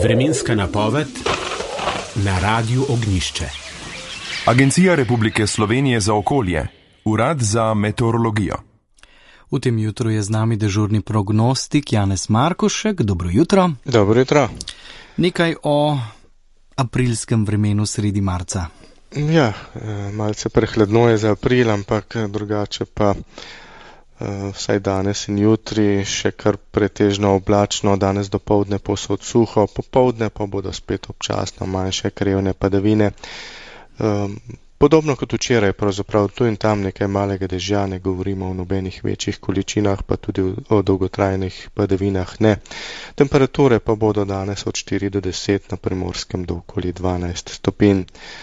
Vremenska napoved na Radiu Ognjišče. Agencija Republike Slovenije za okolje, Urad za meteorologijo. V tem jutru je z nami dežurni prognostik Janez Markošek. Dobro jutro. Dobro jutro. Nekaj o aprilskem vremenu sredi marca. Ja, malce prehladno je za april, ampak drugače pa vsaj danes in jutri še kar pretežno oblačno, danes dopoldne povsod suho, popoldne pa bodo spet občasno manjše krajevne padavine. Podobno kot včeraj, pravzaprav tu in tam nekaj malega dežja, ne govorimo o nobenih večjih količinah, pa tudi o dolgotrajnih padavinah ne. Temperature pa bodo danes od 4 do 10, na Primorskem do okoli 12 stopinj.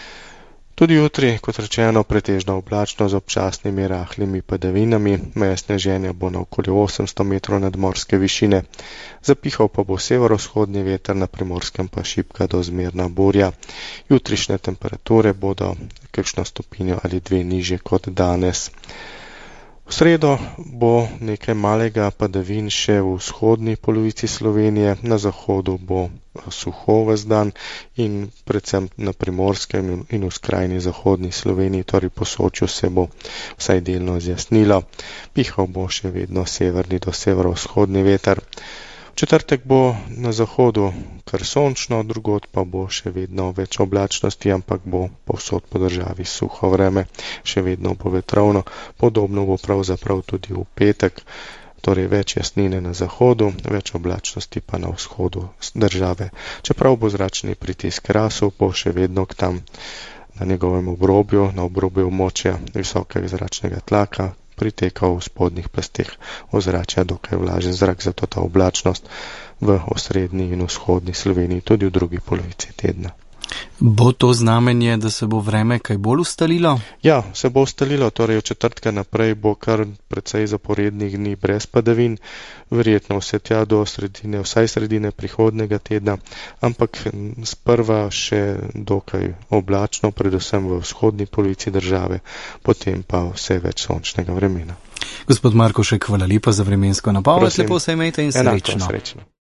Tudi jutri, kot rečeno, pretežno oblačno z občasnimi rahlimi padavinami, meja sneženja bo na okoli 800 metrov nadmorske višine, zapihal pa bo severovzhodni veter, na Primorskem pa šibka do zmerna burja. Jutrišnje temperature bodo kakšno stopinjo ali dve nižje kot danes. V sredo bo nekaj malega padavin še v vzhodni polovici Slovenije, na zahodu bo suho ves dan in predvsem na Primorskem in v skrajni zahodni Sloveniji, torej po Sočju, se bo vsaj delno zjasnilo. Pihal bo še vedno severni do severovzhodni veter. V četrtek bo na zahodu kar sončno, drugod pa bo še vedno več oblačnosti, ampak bo povsod po državi suho vreme, še vedno bo vetrovno. Podobno bo pravzaprav tudi v petek, torej več jasnine na zahodu, več oblačnosti pa na vzhodu države. Čeprav bo zračni pritisk rasel, bo še vedno tam na njegovem obrobju, na obrobju območja visokega zračnega tlaka, pritekal v spodnjih plasteh ozračja dokaj vlažen zrak, zato ta oblačnost v osrednji in vzhodni Sloveniji tudi v drugi polovici tedna. Bo to znamenje, da se bo vreme kaj bolj ustalilo? Ja, se bo ustalilo, torej od četrtka naprej bo kar precej zaporednih dni brez padavin, verjetno vse tja do sredine, vsaj sredine prihodnega tedna, ampak sprva še dokaj oblačno, predvsem v vzhodni polovici države, potem pa vse več sončnega vremena. Gospod Markošek, hvala lepa za vremensko napoved, lepo se imejte in srečno. Enako, srečno.